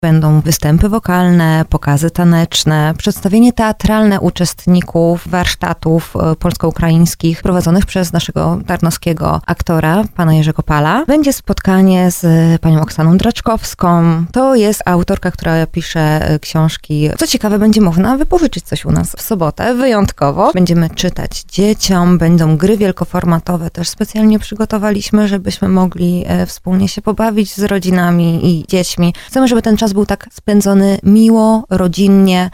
Będą występy wokalne, pokazy taneczne, przedstawienie teatralne uczestników warsztatów polsko-ukraińskich prowadzonych przez naszego tarnowskiego aktora, pana Jerzego Pala. Będzie spotkanie z panią Oksaną Draczkowską. To jest autorka, która pisze książki. Co ciekawe, będzie można wypożyczyć coś u nas w sobotę, wyjątkowo. Będziemy czytać dzieciom, będą gry wielkoformatowe, też specjalnie przygotowaliśmy, żebyśmy mogli wspólnie się pobawić z rodzinami i dziećmi. Chcemy, żeby ten czas był tak spędzony miło, rodzinnie,